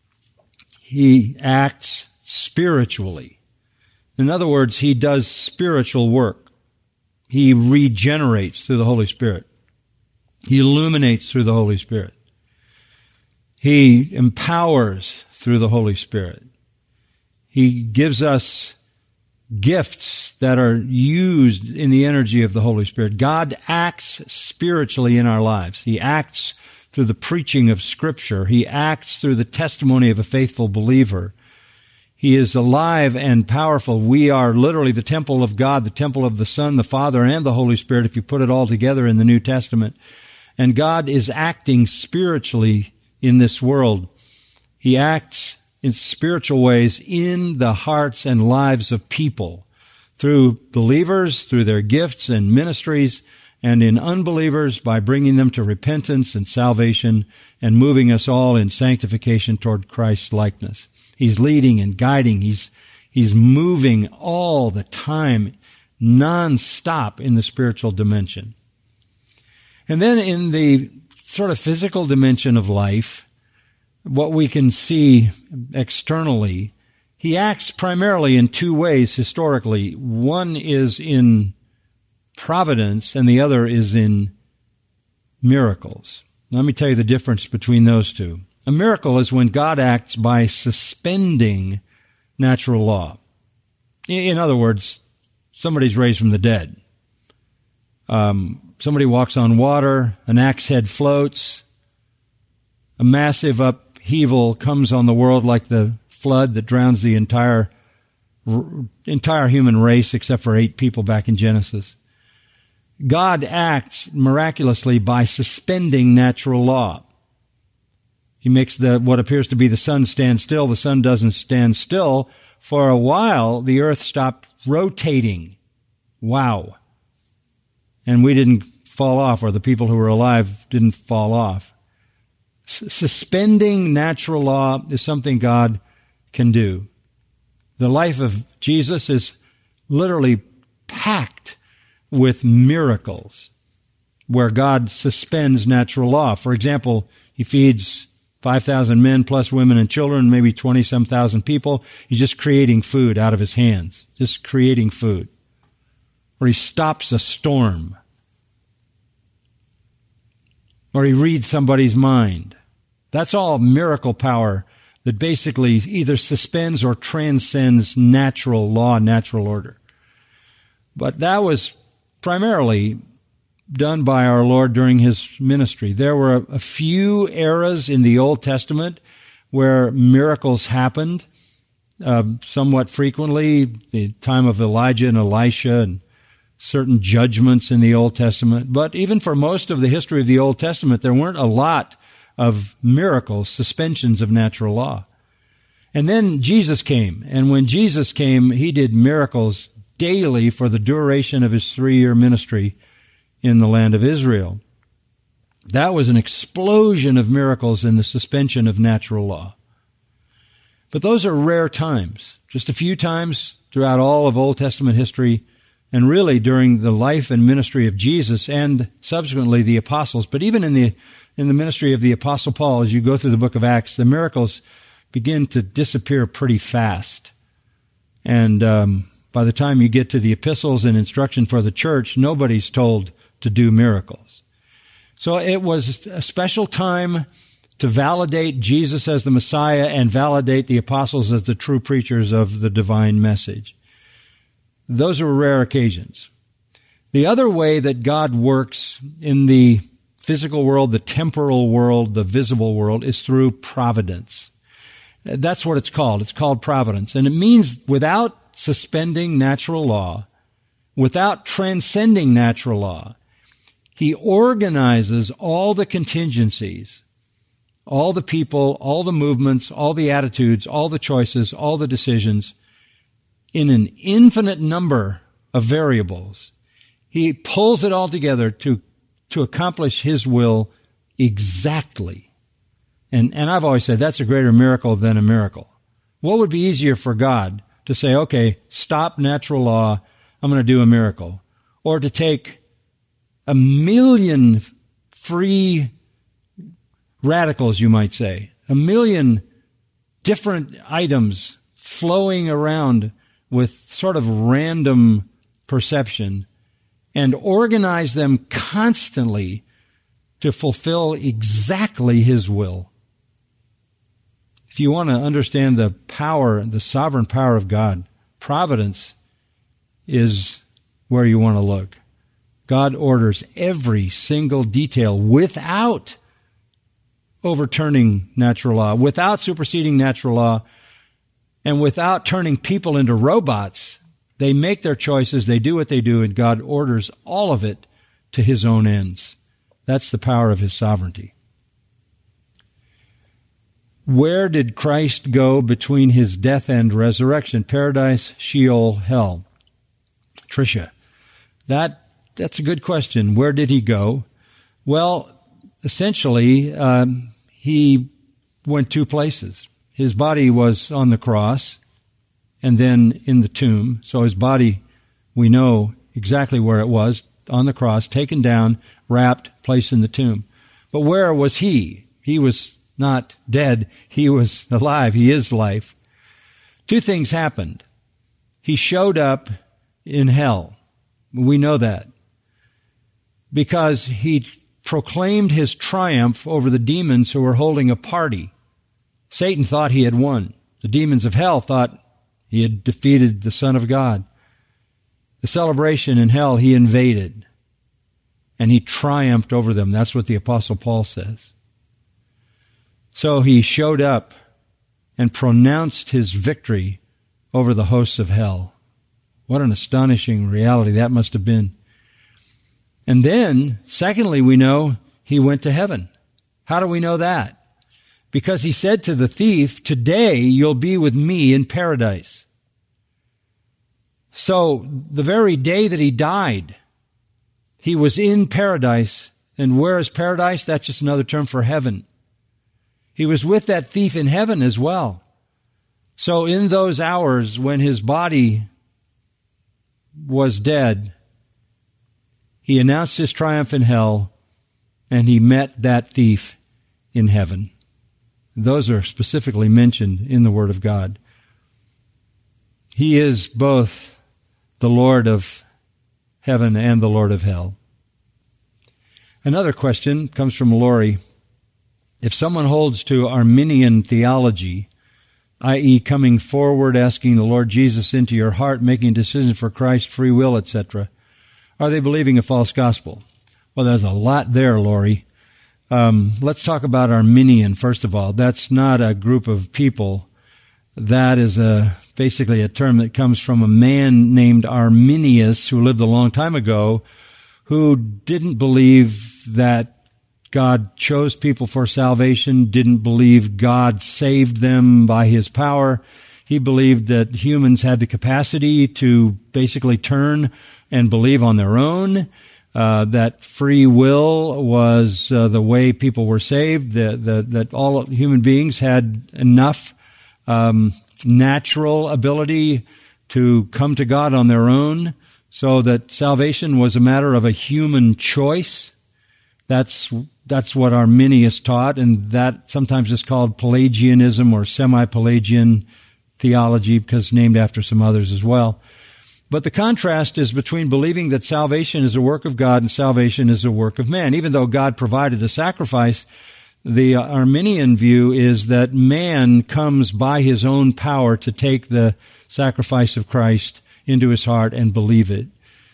He acts spiritually. In other words, He does spiritual work. He regenerates through the Holy Spirit. He illuminates through the Holy Spirit. He empowers through the Holy Spirit. He gives us gifts that are used in the energy of the Holy Spirit. God acts spiritually in our lives. He acts through the preaching of Scripture. He acts through the testimony of a faithful believer. He is alive and powerful. We are literally the temple of God, the temple of the Son, the Father, and the Holy Spirit, if you put it all together in the New Testament. And God is acting spiritually in this world. He acts in spiritual ways in the hearts and lives of people, through believers, through their gifts and ministries, and in unbelievers by bringing them to repentance and salvation and moving us all in sanctification toward Christ's likeness. He's leading and guiding. He's, he's moving all the time, non-stop in the spiritual dimension. And then in the sort of physical dimension of life, what we can see externally, He acts primarily in two ways historically. One is in providence and the other is in miracles. Let me tell you the difference between those two. A miracle is when God acts by suspending natural law. In other words, somebody's raised from the dead. Um, somebody walks on water, an axe head floats, a massive upheaval comes on the world like the flood that drowns the entire entire human race except for eight people back in Genesis. God acts miraculously by suspending natural law. He makes the what appears to be the sun stand still. The sun doesn't stand still. For a while, the earth stopped rotating. Wow. And we didn't fall off, or the people who were alive didn't fall off. S- suspending natural law is something God can do. The life of Jesus is literally packed with miracles where God suspends natural law. For example, he feeds five thousand men plus women and children, maybe twenty-some thousand people. He's just creating food out of his hands, just creating food. Or he stops a storm. Or he reads somebody's mind. That's all miracle power that basically either suspends or transcends natural law, natural order. But that was primarily done by our Lord during his ministry. There were a few eras in the Old Testament where miracles happened uh, somewhat frequently, the time of Elijah and Elisha and certain judgments in the Old Testament. But even for most of the history of the Old Testament, there weren't a lot of miracles, suspensions of natural law. And then Jesus came, and when Jesus came, he did miracles daily for the duration of his three-year ministry in the land of Israel. That was an explosion of miracles in the suspension of natural law. But those are rare times, just a few times throughout all of Old Testament history, and really during the life and ministry of Jesus and subsequently the apostles. But even in the in the ministry of the Apostle Paul, as you go through the book of Acts, the miracles begin to disappear pretty fast. And um, by the time you get to the epistles and instruction for the church, nobody's told to do miracles. So it was a special time to validate Jesus as the Messiah and validate the apostles as the true preachers of the divine message. Those are rare occasions. The other way that God works in the physical world, the temporal world, the visible world, is through providence. That's what it's called. It's called providence. And it means without suspending natural law, without transcending natural law, he organizes all the contingencies, all the people, all the movements, all the attitudes, all the choices, all the decisions in an infinite number of variables. He pulls it all together to, to accomplish his will exactly. And, and I've always said that's a greater miracle than a miracle. What would be easier for God to say, okay, stop natural law, I'm going to do a miracle, or to take a million free radicals, you might say, a million different items flowing around with sort of random perception and organize them constantly to fulfill exactly his will. If you want to understand the power, the sovereign power of God, providence is where you want to look. God orders every single detail without overturning natural law, without superseding natural law, and without turning people into robots. They make their choices, they do what they do, and God orders all of it to his own ends. That's the power of his sovereignty. Where did Christ go between his death and resurrection? Paradise, Sheol, hell. Tricia, that that's a good question. Where did he go? Well, essentially, um, he went two places. His body was on the cross and then in the tomb. So his body, we know exactly where it was, on the cross, taken down, wrapped, placed in the tomb. But where was he? He was not dead. He was alive. He is life. Two things happened. He showed up in hell. We know that because he proclaimed his triumph over the demons who were holding a party. Satan thought he had won. The demons of hell thought he had defeated the Son of God. The celebration in hell he invaded, and he triumphed over them. That's what the Apostle Paul says. So he showed up and pronounced his victory over the hosts of hell. What an astonishing reality that must have been. And then, secondly, we know he went to heaven. How do we know that? Because he said to the thief, today you'll be with me in paradise. So the very day that he died, he was in paradise. And where is paradise? That's just another term for heaven. He was with that thief in heaven as well. So in those hours when his body was dead, he announced his triumph in hell, and he met that thief in heaven. Those are specifically mentioned in the Word of God. He is both the Lord of heaven and the Lord of hell. Another question comes from Lori. If someone holds to Arminian theology, that is coming forward, asking the Lord Jesus into your heart, making a decision for Christ, free will, et cetera, are they believing a false gospel? Well, there's a lot there, Lori. Um, let's talk about Arminian, first of all. That's not a group of people. That is a basically a term that comes from a man named Arminius who lived a long time ago, who didn't believe that God chose people for salvation, didn't believe God saved them by his power. He believed that humans had the capacity to basically turn and believe on their own, uh, that free will was uh, the way people were saved, that, that, that all human beings had enough um, natural ability to come to God on their own, so that salvation was a matter of a human choice. That's that's what Arminius taught, and that sometimes is called Pelagianism or semi-Pelagian theology, because it's named after some others as well. But the contrast is between believing that salvation is a work of God and salvation is a work of man. Even though God provided a sacrifice, the Arminian view is that man comes by his own power to take the sacrifice of Christ into his heart and believe it.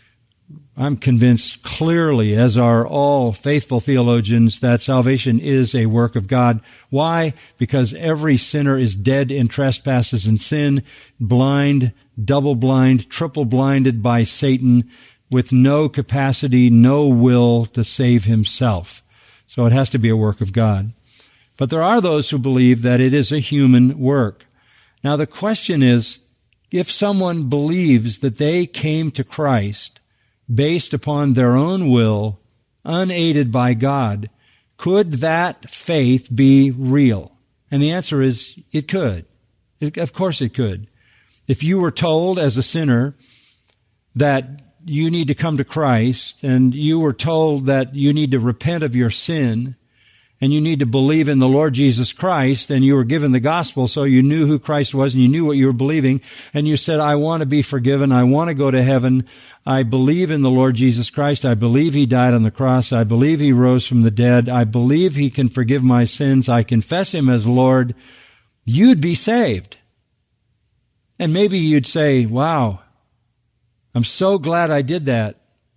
I'm convinced clearly, as are all faithful theologians, that salvation is a work of God. Why? Because every sinner is dead in trespasses and sin, blind, double blind, triple blinded by Satan, with no capacity, no will to save himself. So it has to be a work of God. But there are those who believe that it is a human work. Now the question is, if someone believes that they came to Christ based upon their own will, unaided by God, could that faith be real? And the answer is, it could. It, of course it could. If you were told as a sinner that you need to come to Christ, and you were told that you need to repent of your sin, and you need to believe in the Lord Jesus Christ, and you were given the gospel, so you knew who Christ was, and you knew what you were believing, and you said, I want to be forgiven, I want to go to heaven, I believe in the Lord Jesus Christ, I believe he died on the cross, I believe he rose from the dead, I believe he can forgive my sins, I confess him as Lord, you'd be saved. And maybe you'd say, wow, I'm so glad I did that.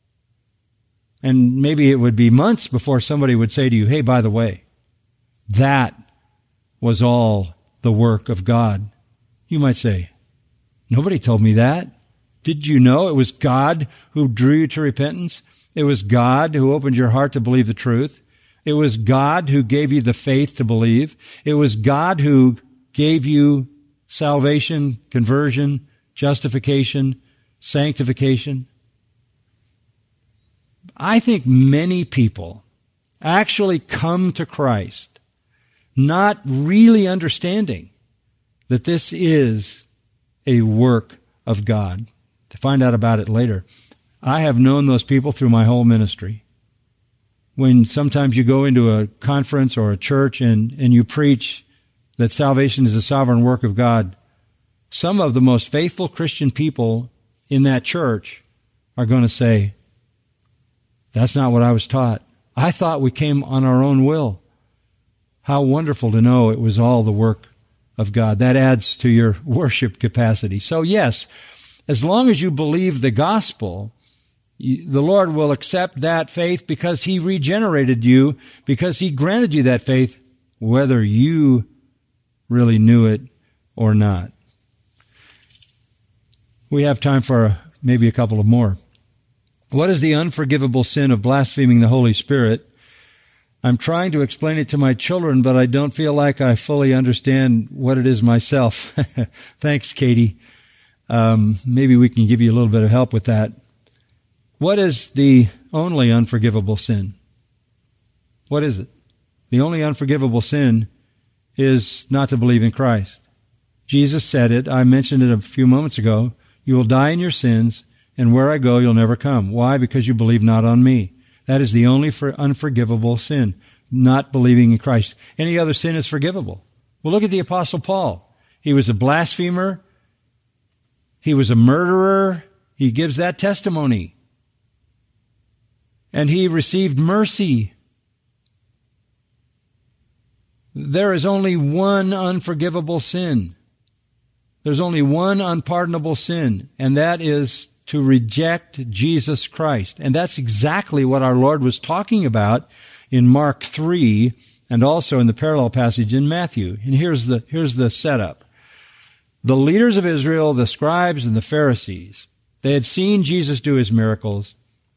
And maybe it would be months before somebody would say to you, hey, by the way, that was all the work of God. You might say, nobody told me that. Did you know it was God who drew you to repentance? It was God who opened your heart to believe the truth. It was God who gave you the faith to believe. It was God who gave you salvation, conversion, justification, sanctification. I think many people actually come to Christ not really understanding that this is a work of God. To find out about it later. I have known those people through my whole ministry. When sometimes you go into a conference or a church and, and you preach that salvation is a sovereign work of God, some of the most faithful Christian people in that church are going to say, that's not what I was taught. I thought we came on our own will. How wonderful to know it was all the work of God. That adds to your worship capacity. So yes, as long as you believe the gospel, the Lord will accept that faith because he regenerated you, because he granted you that faith, whether you really knew it or not. We have time for maybe a couple of more. What is the unforgivable sin of blaspheming the Holy Spirit? I'm trying to explain it to my children, but I don't feel like I fully understand what it is myself. Thanks, Katie. Um, maybe we can give you a little bit of help with that. What is the only unforgivable sin? What is it? The only unforgivable sin is not to believe in Christ. Jesus said it. I mentioned it a few moments ago. You will die in your sins, and where I go you'll never come. Why? Because you believe not on me. That is the only for unforgivable sin, not believing in Christ. Any other sin is forgivable. Well, look at the Apostle Paul. He was a blasphemer. He was a murderer. He gives that testimony. And he received mercy. There is only one unforgivable sin. There's only one unpardonable sin, and that is to reject Jesus Christ. And that's exactly what our Lord was talking about in Mark three and also in the parallel passage in Matthew. And here's the, here's the setup. The leaders of Israel, the scribes and the Pharisees, they had seen Jesus do his miracles,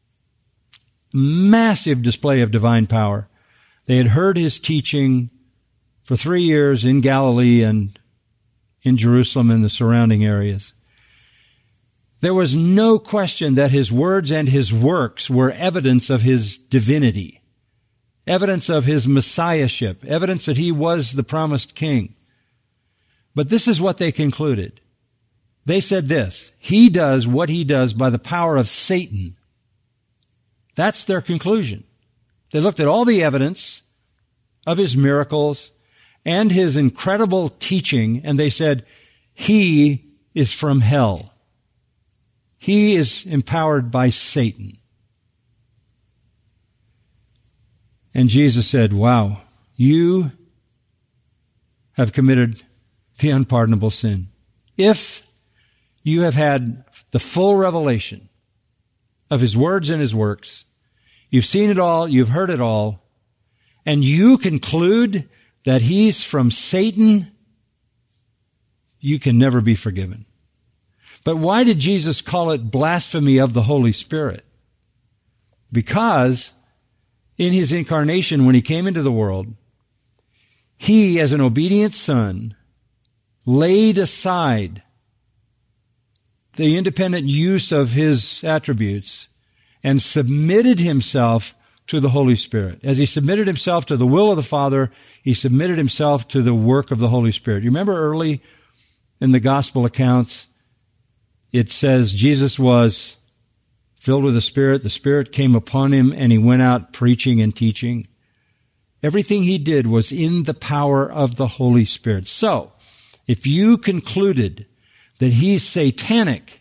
massive display of divine power. They had heard his teaching for three years in Galilee and in Jerusalem and the surrounding areas. There was no question that his words and his works were evidence of his divinity, evidence of his messiahship, evidence that he was the promised king. But this is what they concluded. They said this: he does what he does by the power of Satan. That's their conclusion. They looked at all the evidence of his miracles and his incredible teaching, and they said, he is from hell. He is empowered by Satan. And Jesus said, wow, you have committed the unpardonable sin. If you have had the full revelation of his words and his works, you've seen it all, you've heard it all, and you conclude that he's from Satan, you can never be forgiven. But why did Jesus call it blasphemy of the Holy Spirit? Because in his incarnation, when he came into the world, he, as an obedient son, laid aside the independent use of his attributes and submitted himself to the Holy Spirit. As he submitted himself to the will of the Father, he submitted himself to the work of the Holy Spirit. You remember early in the gospel accounts, it says Jesus was filled with the Spirit. The Spirit came upon him and he went out preaching and teaching. Everything he did was in the power of the Holy Spirit. So, if you concluded that he's satanic,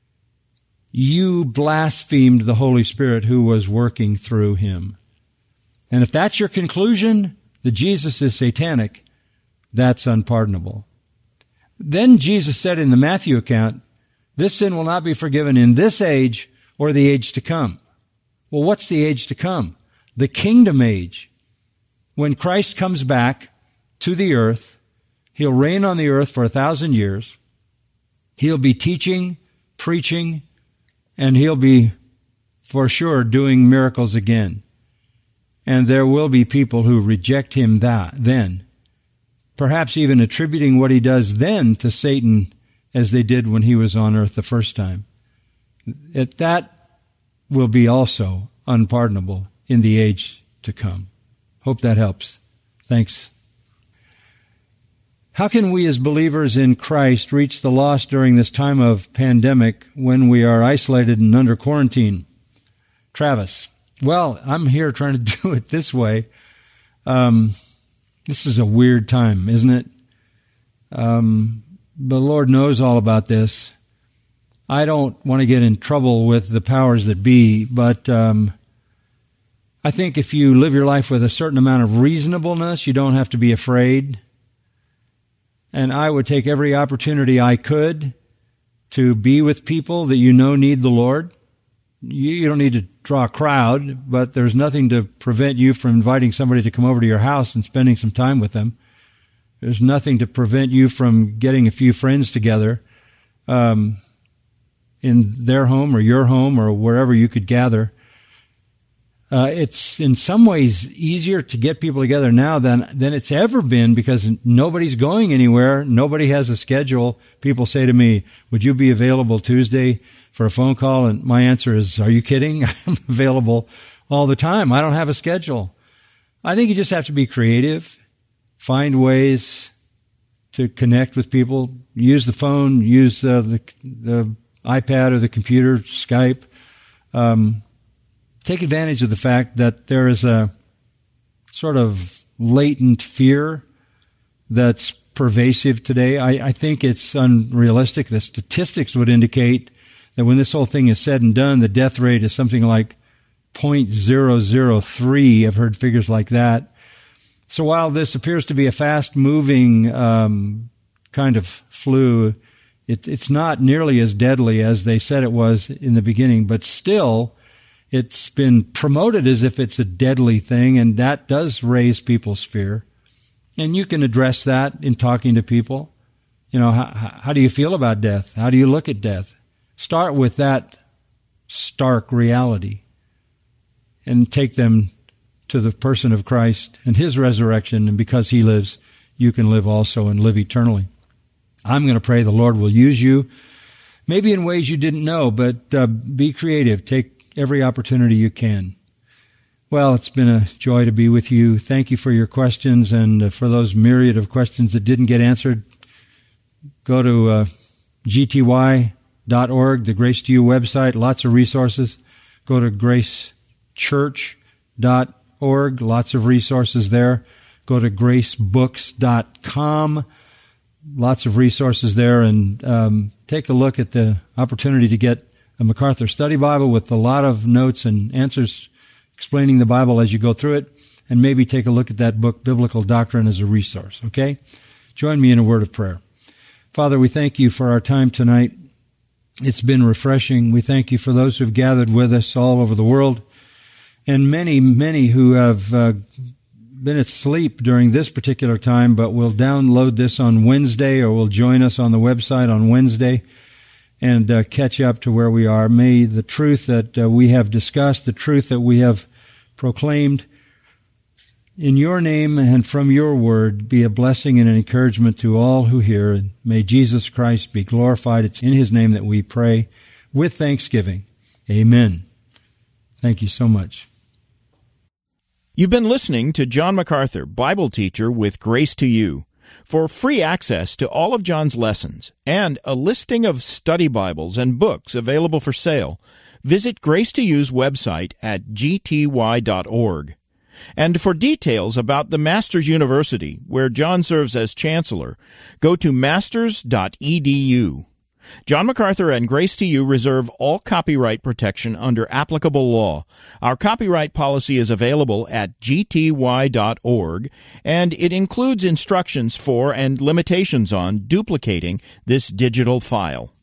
you blasphemed the Holy Spirit who was working through him. And if that's your conclusion, that Jesus is satanic, that's unpardonable. Then Jesus said in the Matthew account, this sin will not be forgiven in this age or the age to come. Well, what's the age to come? The kingdom age. When Christ comes back to the earth, he'll reign on the earth for a thousand years. He'll be teaching, preaching, and he'll be, for sure, doing miracles again. And there will be people who reject him that then, perhaps even attributing what he does then to Satan as they did when he was on earth the first time. It, that will be also unpardonable in the age to come. Hope that helps. Thanks. How can we as believers in Christ reach the lost during this time of pandemic when we are isolated and under quarantine? Travis. Well, I'm here trying to do it this way. Um, this is a weird time, isn't it? Um, the Lord knows all about this. I don't want to get in trouble with the powers that be, but um, I think if you live your life with a certain amount of reasonableness, you don't have to be afraid. And I would take every opportunity I could to be with people that you know need the Lord. You, you don't need to draw a crowd, but there's nothing to prevent you from inviting somebody to come over to your house and spending some time with them. There's nothing to prevent you from getting a few friends together um, in their home or your home or wherever you could gather. Uh, it's in some ways easier to get people together now than, than it's ever been because nobody's going anywhere. Nobody has a schedule. People say to me, would you be available Tuesday for a phone call? And my answer is, are you kidding? I'm available all the time. I don't have a schedule. I think you just have to be creative, find ways to connect with people, use the phone, use uh, the, the iPad or the computer, Skype. Um, take advantage of the fact that there is a sort of latent fear that's pervasive today. I, I think it's unrealistic. The statistics would indicate that when this whole thing is said and done, the death rate is something like zero point zero zero three. I've heard figures like that. So while this appears to be a fast-moving um, kind of flu, it, it's not nearly as deadly as they said it was in the beginning, but still it's been promoted as if it's a deadly thing, and that does raise people's fear. And you can address that in talking to people. You know, how, how do you feel about death? How do you look at death? Start with that stark reality and take them to the person of Christ and his resurrection, and because he lives, you can live also and live eternally. I'm going to pray the Lord will use you, maybe in ways you didn't know, but uh, be creative. Take every opportunity you can. Well, it's been a joy to be with you. Thank you for your questions, and uh, for those myriad of questions that didn't get answered, go to uh, G T Y dot org, the Grace to You website, lots of resources. Go to grace church dot org, lots of resources there. Go to grace books dot com, lots of resources there, and um, take a look at the opportunity to get a MacArthur Study Bible with a lot of notes and answers explaining the Bible as you go through it, and maybe take a look at that book, Biblical Doctrine, as a resource, okay? Join me in a word of prayer. Father, we thank you for our time tonight. It's been refreshing. We thank you for those who have gathered with us all over the world, and many, many who have uh, been asleep during this particular time, but will download this on Wednesday or will join us on the website on Wednesday and uh, catch up to where we are. May the truth that uh, we have discussed, the truth that we have proclaimed in your name and from your word, be a blessing and an encouragement to all who hear. And may Jesus Christ be glorified. It's in his name that we pray with thanksgiving. Amen. Thank you so much. You've been listening to John MacArthur, Bible teacher with Grace to You. For free access to all of John's lessons and a listing of study Bibles and books available for sale, visit Grace to You's website at G T Y dot org. And for details about the Masters University, where John serves as chancellor, go to masters dot e d u. John MacArthur and Grace to You reserve all copyright protection under applicable law. Our copyright policy is available at G T Y dot org, and it includes instructions for and limitations on duplicating this digital file.